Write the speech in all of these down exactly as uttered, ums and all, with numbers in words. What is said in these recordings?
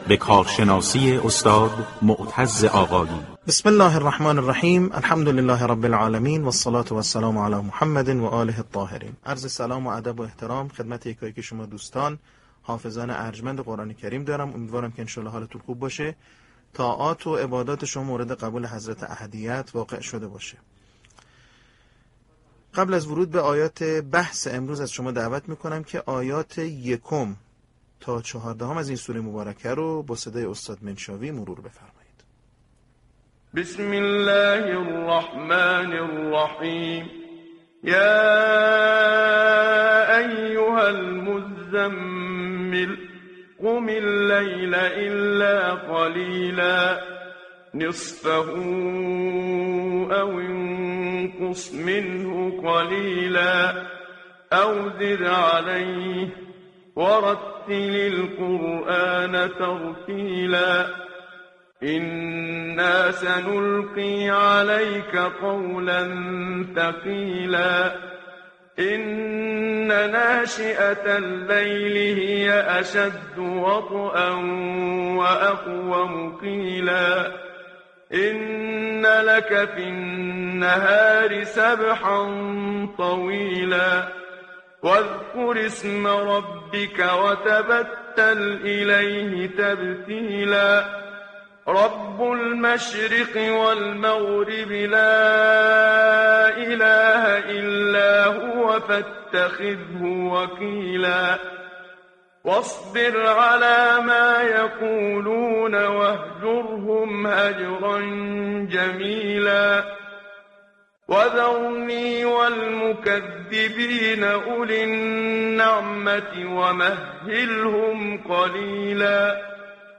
به کارشناسی استاد معتز آقایی. بسم الله الرحمن الرحیم. الحمد لله رب العالمین و الصلاة و السلام علی محمد و آله الطاهرین. عرض سلام و ادب و احترام خدمت یکایک شما دوستان حافظان ارجمند قرآن کریم دارم. امیدوارم که انشالله حالتون خوب باشه، طاعات و عبادات شما مورد قبول حضرت احدیت واقع شده باشه. قبل از ورود به آیات بحث امروز از شما دعوت میکنم که آیات یکم تا چهاردهم از این سوره مبارکه رو با صدای استاد منشاوی مرور بفرمایید. بسم الله الرحمن الرحیم. یا ایها المزمل قم الليل إلا قليلا نصفه أو انقص منه قليلا أو زد عليه ورتل القرآن ترتيلا إنا سنلقي عليك قولا ثقيلا إن ناشئة الليل هي أشد وطئا وأقوم قيلا إن لك في النهار سبحا طويلا واذكر اسم ربك وتبتل إليه تبتيلا رب المشرق والمغرب لا إله إلا هو فاتخذه وكيلا واصبر على ما يقولون واهجرهم هجرا جميلا وذرني والمكذبين أولي النعمة ومهلهم قليلا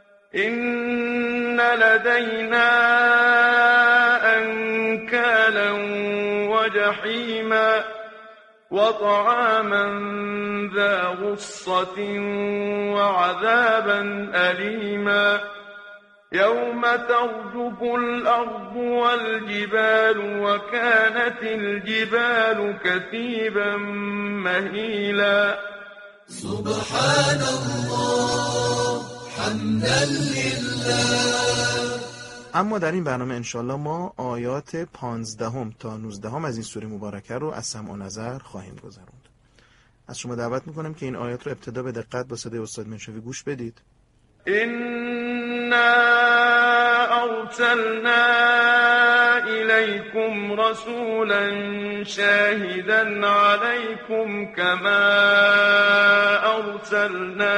إن لدينا أنكالا وجحيما وطعاما ذا غصة وعذابا أليما يوم ترجف الأرض والجبال وكانت الجبال كثيبا مهيلا سبحان الله حمدا لله. اما در این برنامه انشالله ما آیات پانزدهم تا نوزدهم از این سوره مبارکه رو از سمع و نظر خواهیم گذروند. از شما دعوت میکنم که این آیات رو ابتدا به دقت با صدای استاد منشاوی گوش بدید. إنا أرسلنا إليكم رسولا شاهدا عليكم كما أرسلنا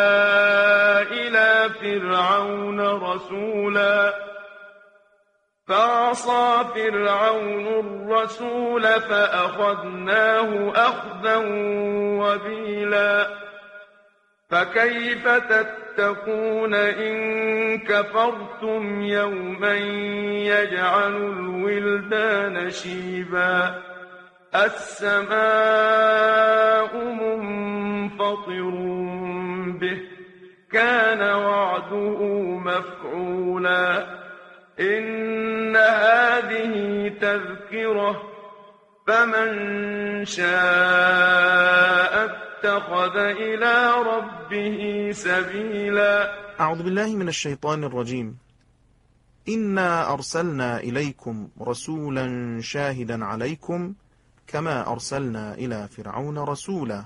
إلى فرعون رسولا فعصى فرعون الرسول فأخذناه أخذا وبيلا فكيف تتقون إن كفرتم يوما يجعل الولدان شيبا السماء منفطر به كان وعده مفعولا إن هذه تذكرة فمن شاء اتخذ إلى ربه سبيلا. اعوذ بالله من الشیطان الرجیم. إنا أرسلنا إليكم رسولا شاهدا عليكم كما أرسلنا إلى فرعون رسولا.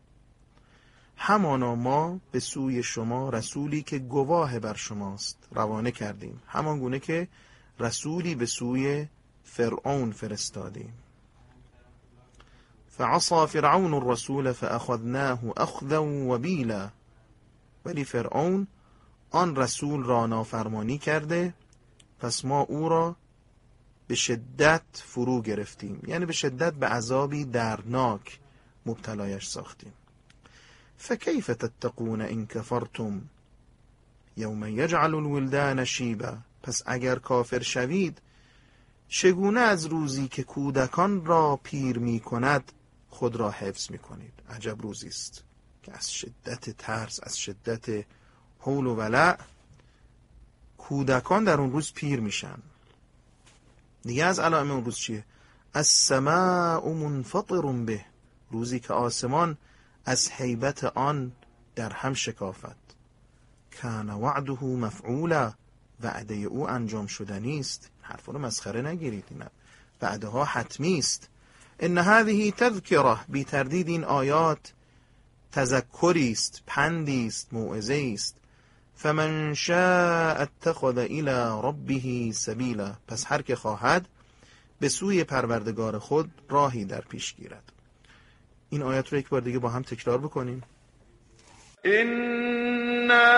همانا ما به سوی شما رسولی که گواه بر شماست روانه کردیم، همان گونه که رسولی به سوی فرعون فرستادیم. فعصى فرعون الرسول فأخذناه أخذا وبيلا. ولی فرعون آن رسول را نافرمانی کرده، پس ما او را به شدت فرو گرفتیم، یعنی به شدت به عذابی درناک مبتلایش ساختیم. فكيف تتقون إن كفرتم يوم يجعل الولدان شيبا. پس اگر کافر شوید چگونه از روزی که کودکان را پیر می کند خود را حفظ می کنید. عجب روزی است که از شدت ترس، از شدت حول و ولع کودکان در اون روز پیر میشن. دیگه از علائم اون روز چیه؟ السماء منفطر به، روزی که آسمان از هیبت آن در هم شکافت. کان وعده مفعولا، وعده او انجام شدنی است. حرفا رو مسخره نگیرید، این وعده ها حتمی است. ان هذه تذکره، بی تردید این آیات تذکری است، پندی است، موعظه است. فمن شاء اتخذ الی ربه سبیلا، پس هر که خواهد به سوی پروردگار خود راهی در پیش گیرد. این آیات رو یک بار دیگه با هم تکرار بکنیم. إنا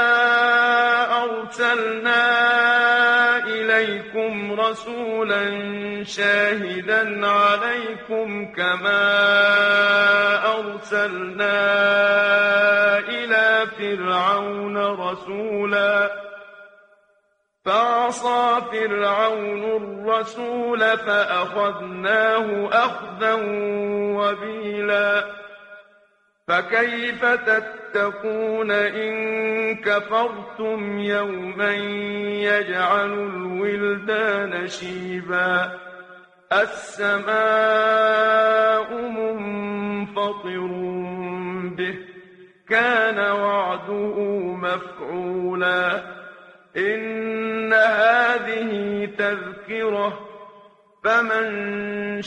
أرسلنا إليكم رسولا شاهدا عليكم كما أرسلنا إلى فرعون رسولا فعصى فرعون الرسول فأخذناه أخذا وبيلا فكيف تتقون إن كفرتم يوما يجعل الولدان شيبا السماء منفطر به كان وعده مفعولا إن هذه تذكرة فمن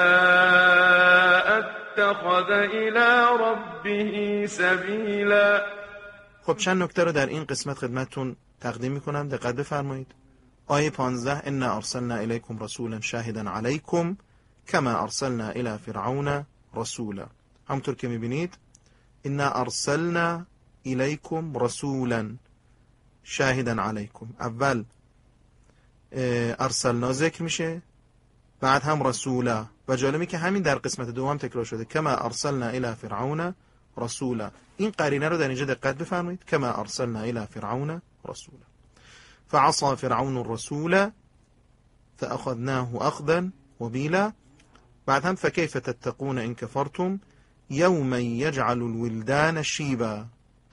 شاء اتخذ الى ربه سبیلا. خب چند نکته رو در این قسمت خدمتتون تقدیم میکنم، دقت بفرمایید. آیه پانزده انا ارسلنا الیکم رسولا شاهدا علیکم کما ارسلنا الی فرعون رسولا. همونطور که میبینید انا ارسلنا الیکم رسولا شاهدا علیکم، اول ارسلنا ذکر میشه، بعد هم رسولا، و جالبه که همین در قسمت دوم تکرار شده کما ارسلنا الی فرعون رسولا. این قرینه رو در اینجا دقت بفرمایید، کما ارسلنا الی فرعون رسولا فعصى فرعون الرسول فاخذناه اخذا وبيلا، بعد هم فكيف تتقون ان كفرتم يوما يجعل الولدان شيبا.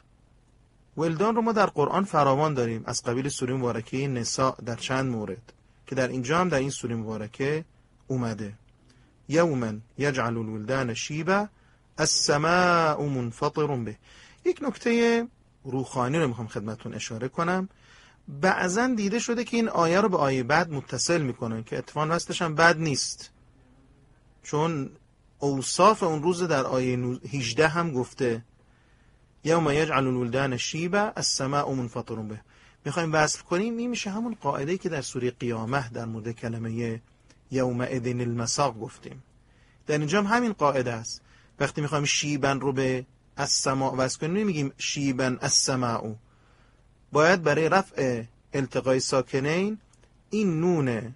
ولدان رو ما در قرآن فراوان داریم، از قبیل سوره مبارکه نساء در چند مورد که در اینجا هم در این سوره مبارکه اومده. یوما یجعل الولدان شیبا السماء منفطر به. یک نکته روحانی رو میخوام خدمتتون اشاره کنم. بعضا دیده شده که این آیه رو به آیه بعد متصل میکنن که اتفاقا وصلش هم بد نیست، چون اوصاف اون روز در آیه هجده هم گفته یوم یجعل الولدان شیبا السماء منفطر به. میخوایم وصل کنیم، این میشه همون قاعده‌ای که در سوره قیامه در مورد کلمه یومئذ المساق گفتیم. در اینجا هم همین قاعده است. وقتی میخوایم شیبن رو به السماء وصل کنیم نمیگیم شیبن السماء، باید برای رفع التقای ساکنین این نون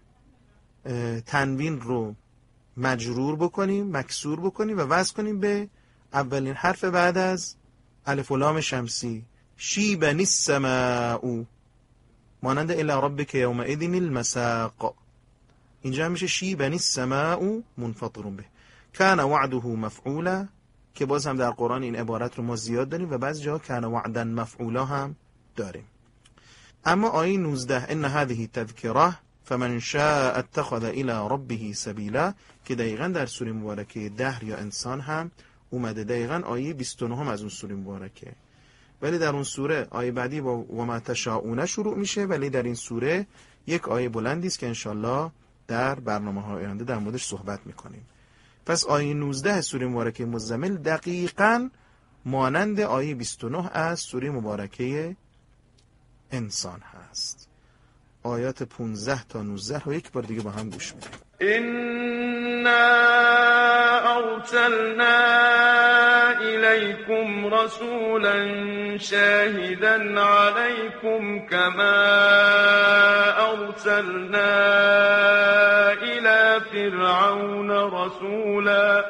تنوین رو مجرور بکنیم، مکسور بکنیم و وصل کنیم به اولین حرف بعد از الف و لام شمسی، شیبن السماء مانند الی ربک یومئذ المساق. اینجا میشه شیبن السماء منفطر به کان وعده مفعولا، که باز هم در قرآن این عبارت رو ما زیاد داریم و بعضی جاها کان وعدا مفعولا هم داریم. اما آیه نوزده ان هذه تذکره فمن شاء اتخذ الى ربه سبیلا، که دقیقاً در سوره مبارکه دهر یا انسان هم اومده، دقیقاً آیه بیست و نه هم از اون سوره مبارکه. ولی در اون سوره آیه بعدی با و ما تشاءون شروع میشه، ولی در این سوره یک آیه بلندی است که انشالله در برنامه‌های آینده در موردش صحبت میکنیم. پس آیه نوزده سوره مبارکه مزمل دقیقاً مانند آیه بیست و نه از سوره مبارکه انسان هست. آیات پانزده تا نوزده رو یک بار دیگه با هم گوش میدیم. إنا أرسلنا إليكم رسولا شاهدا عليكم كما أرسلنا إلى فرعون رسولا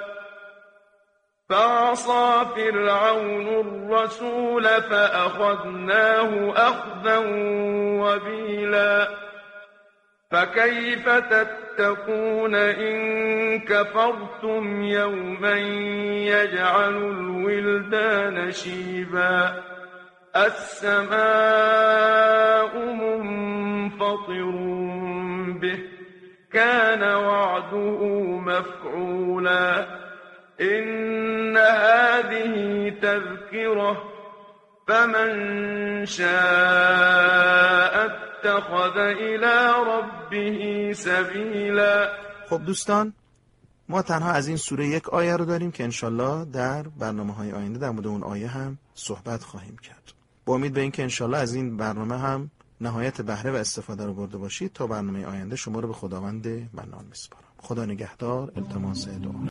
فعصى فرعون الرسول فأخذناه أخذا وبيلا فكيف تتقون إن كفرتم يوما يجعل الولدان شيبا السماء منفطر به كان وعده مفعولا إن هذه تذكرة فمن شاء اتخذ إلى ربه سبیلا. خب دوستان، ما تنها از این سوره یک آیه رو داریم که انشالله در برنامه‌های آینده در مورد اون آیه هم صحبت خواهیم کرد. با امید به این که انشالله از این برنامه هم نهایت بهره و استفاده رو برده باشید. تا برنامه آینده شما رو به خداوند منان میسپارم. خدا نگهدار. التماس دعا.